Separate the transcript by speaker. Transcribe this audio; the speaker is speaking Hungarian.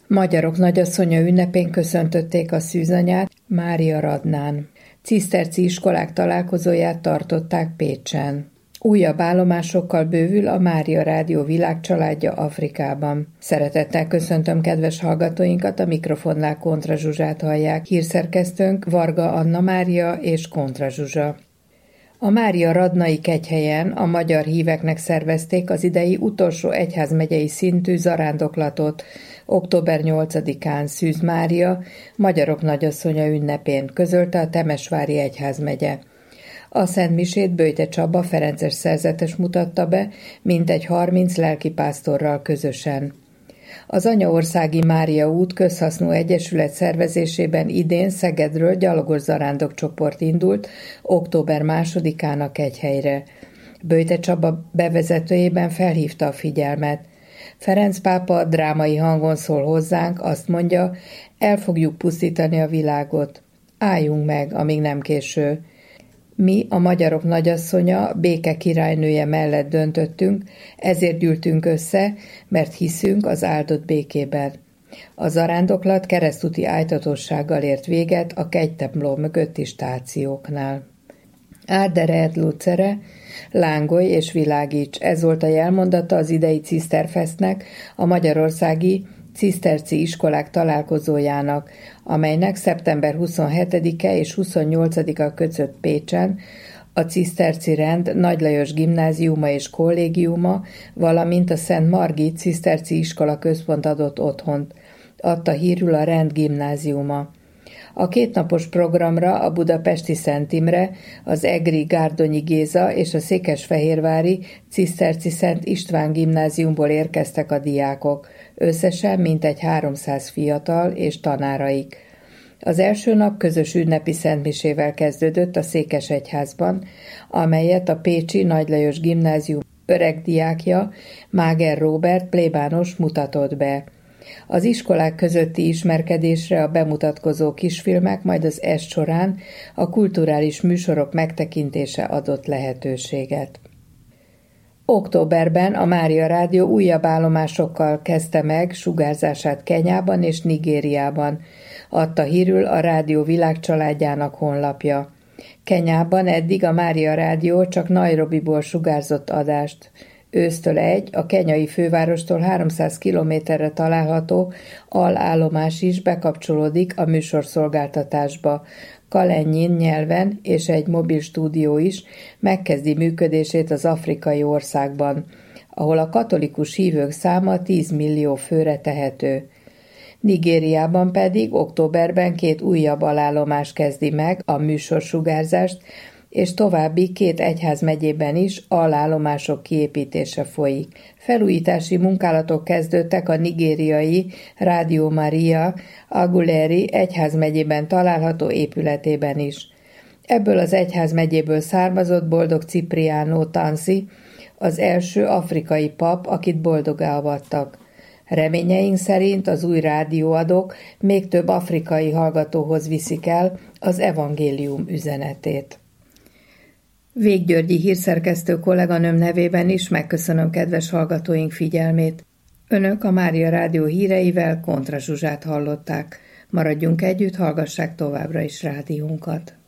Speaker 1: Magyarok nagyasszonya ünnepén köszöntötték a szűzanyát Mária Radnán. Ciszterci iskolák találkozóját tartották Pécsen. Újabb állomásokkal bővül a Mária Rádió világcsaládja Afrikában. Szeretettel köszöntöm kedves hallgatóinkat, a mikrofonnál Kontra Zsuzsát hallják. Hírszerkesztőnk Varga Anna Mária és Kontra Zsuzsa. A Mária Radnai kegyhelyen a magyar híveknek szervezték az idei utolsó egyházmegyei szintű zarándoklatot, október 8-án Szűz Mária, Magyarok nagyasszonya ünnepén, közölte a Temesvári egyházmegye. A szentmisét Böjte Csaba ferences szerzetes mutatta be, mintegy 30 lelkipásztorral közösen. Az Anyaországi Mária út közhasznú egyesület szervezésében idén Szegedről gyalogos zarándokcsoport indult október 2-án a kegyhelyre. Böjte Csaba bevezetőjében felhívta a figyelmet. Ferenc pápa drámai hangon szól hozzánk, azt mondja, el fogjuk pusztítani a világot. Álljunk meg, amíg nem késő. Mi, a Magyarok nagyasszonya, béke királynője mellett döntöttünk, ezért gyűltünk össze, mert hiszünk az áldott békében. A zarándoklat keresztúti ájtatossággal ért véget a kegytemplom mögötti stációknál. Árdere et lucere, lángolj és világíts, ez volt a jelmondata az idei Ciszterfesztnek, a magyarországi ciszterci iskolák találkozójának, amelynek szeptember 27-e és 28-a között Pécsen a Ciszterci Rend Nagy Lajos Gimnáziuma és Kollégiuma, valamint a Szent Margit Ciszterci Iskola Központ adott otthont, adta hírül a Rend Gimnáziuma. A kétnapos programra a budapesti Szent Imre, az egri Gárdonyi Géza és a székesfehérvári Ciszterci Szent István Gimnáziumból érkeztek a diákok, összesen mintegy 300 fiatal és tanáraik. Az első nap közös ünnepi szentmisével kezdődött a Székesegyházban, amelyet a pécsi Nagy Lajos Gimnázium öreg diákja, Máger Róbert plébános mutatott be. Az iskolák közötti ismerkedésre a bemutatkozó kisfilmek, majd az est során a kulturális műsorok megtekintése adott lehetőséget. Októberben a Mária Rádió újabb állomásokkal kezdte meg sugárzását Kenyában és Nigériában, adta hírül a rádió világcsaládjának honlapja. Kenyában eddig a Mária Rádió csak Nairobiból sugárzott adást. Ősztől a kenyai fővárostól 300 kilométerre található alállomás is bekapcsolódik a műsorszolgáltatásba. Kalenjin nyelven és egy mobil stúdió is megkezdi működését az afrikai országban, ahol a katolikus hívők száma 10 millió főre tehető. Nigériában pedig októberben 2 újabb alállomás kezdi meg a műsorsugárzást, és további 2 egyházmegyében is alállomások kiépítése folyik. Felújítási munkálatok kezdődtek a nigériai Radio Maria Aguleri egyházmegyében található épületében is. Ebből az egyházmegyéből származott Boldog Cipriano Tansi, az első afrikai pap, akit boldoggá avattak. Reményeink szerint az új rádióadók még több afrikai hallgatóhoz viszik el az evangélium üzenetét. Véggyörgyi hírszerkesztő kolléganőm nevében is megköszönöm kedves hallgatóink figyelmét. Önök a Mária Rádió híreivel Kontra Zsuzsát hallották. Maradjunk együtt, hallgassák továbbra is rádiónkat.